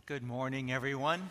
Good morning, everyone.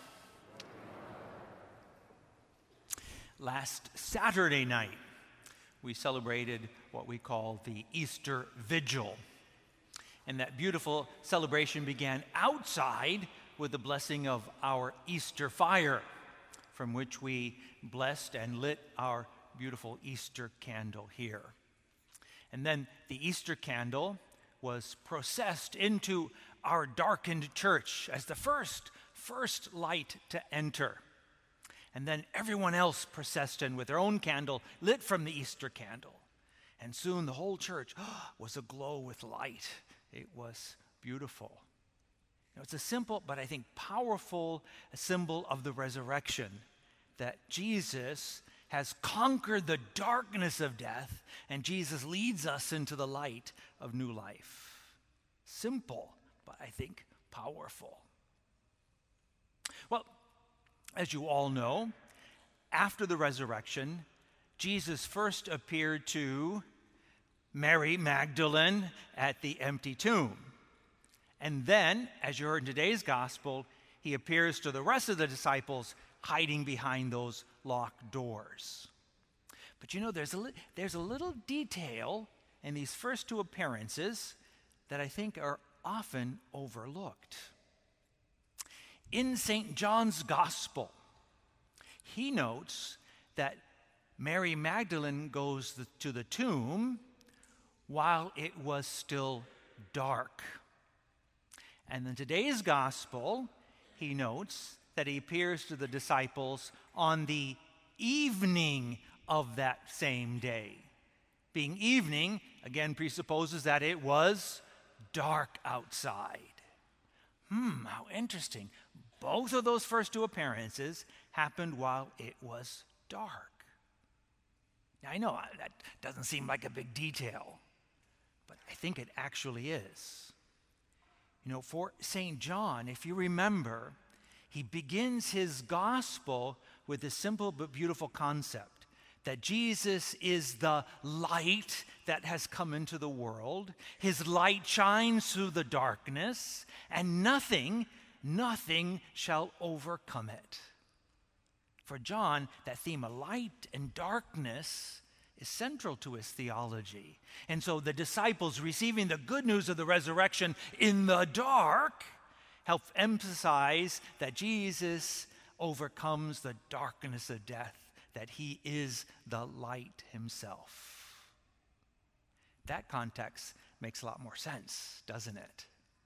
Last Saturday night, we celebrated what we call the Easter Vigil. And that beautiful celebration began outside with the blessing of our Easter fire, from which we blessed and lit our beautiful Easter candle here. And then the Easter candle was processed into our darkened church as the first light to enter. And then everyone else processed in with their own candle lit from the Easter candle. And soon the whole church was aglow with light. It was beautiful. It's a simple, but I think powerful symbol of the resurrection, that Jesus has conquered the darkness of death, and Jesus leads us into the light of new life. Simple, but I think powerful. Well, as you all know, after the resurrection, Jesus first appeared to Mary Magdalene at the empty tomb. And then, as you heard in today's gospel, he appears to the rest of the disciples hiding behind those locked doors. But there's a little detail in these first two appearances that I think are often overlooked. In St. John's Gospel, he notes that Mary Magdalene goes to the tomb while it was still dark. And in today's Gospel, he notes that he appears to the disciples on the evening of that same day. Being evening, again, presupposes that it was dark outside. How interesting. Both of those first two appearances happened while it was dark. Now, I know that doesn't seem like a big detail, but I think it actually is. For St. John, if you remember, he begins his gospel with this simple but beautiful concept that Jesus is the light that has come into the world. His light shines through the darkness, and nothing shall overcome it. For John, that theme of light and darkness is central to his theology. And so the disciples receiving the good news of the resurrection in the dark help emphasize that Jesus overcomes the darkness of death, that he is the light himself. That context makes a lot more sense, doesn't it?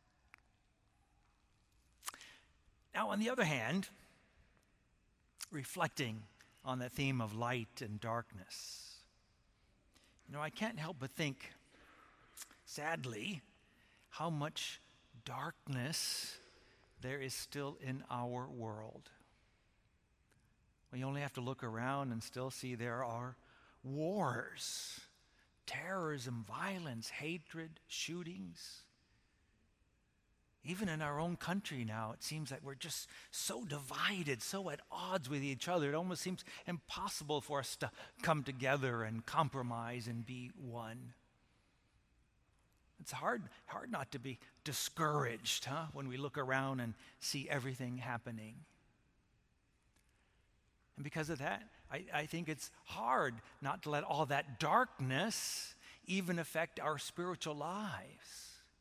Now, on the other hand, reflecting on the theme of light and darkness, I can't help but think, sadly, how much darkness there is still in our world. We only have to look around and still see there are wars, terrorism, violence, hatred, shootings. Even in our own country now, it seems like we're just so divided, so at odds with each other. It almost seems impossible for us to come together and compromise and be one. It's hard not to be discouraged, when we look around and see everything happening. And because of that, I think it's hard not to let all that darkness even affect our spiritual lives.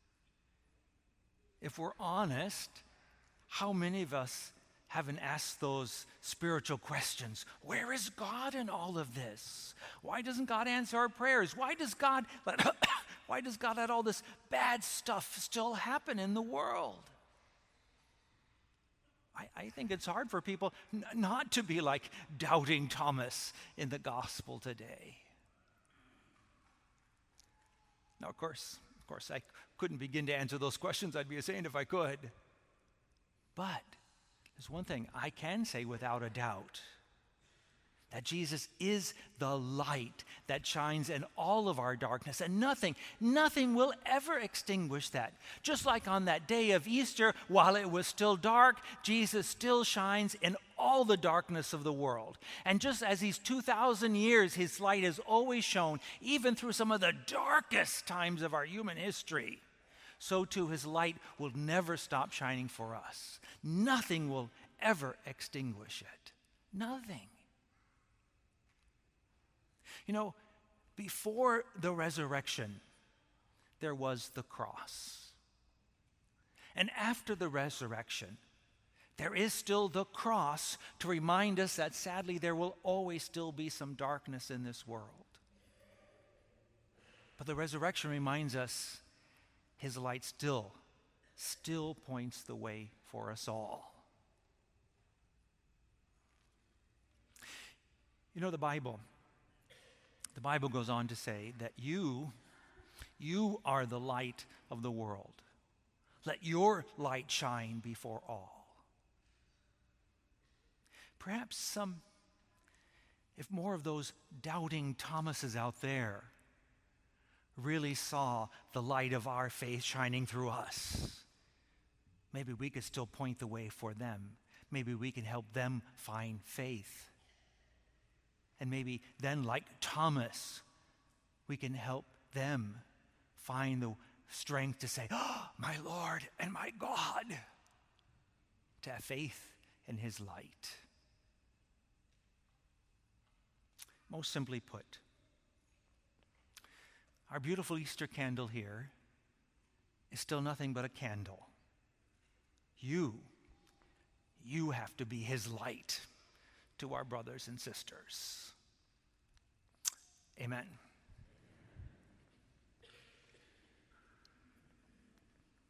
If we're honest, how many of us haven't asked those spiritual questions? Where is God in all of this? Why doesn't God answer our prayers? Why does God let all this bad stuff still happen in the world? I think it's hard for people not to be like doubting Thomas in the gospel today. Now, of course, I couldn't begin to answer those questions. I'd be a saint if I could. But there's one thing I can say without a doubt, that Jesus is the light that shines in all of our darkness, and nothing will ever extinguish that. Just like on that day of Easter, while it was still dark, Jesus still shines in all the darkness of the world. And just as these 2,000 years, his light has always shone, even through some of the darkest times of our human history, so too his light will never stop shining for us. Nothing will ever extinguish it. Nothing. You know, before the resurrection, there was the cross. And after the resurrection, there is still the cross to remind us that sadly there will always still be some darkness in this world. But the resurrection reminds us his light still points the way for us all. You know, the Bible goes on to say that you are the light of the world. Let your light shine before all. Perhaps if more of those doubting Thomases out there really saw the light of our faith shining through us, maybe we could still point the way for them. Maybe we can help them find faith. And maybe then, like Thomas, we can help them find the strength to say, "Oh, my Lord and my God," to have faith in his light. Most simply put, our beautiful Easter candle here is still nothing but a candle. You have to be his light to our brothers and sisters. Amen.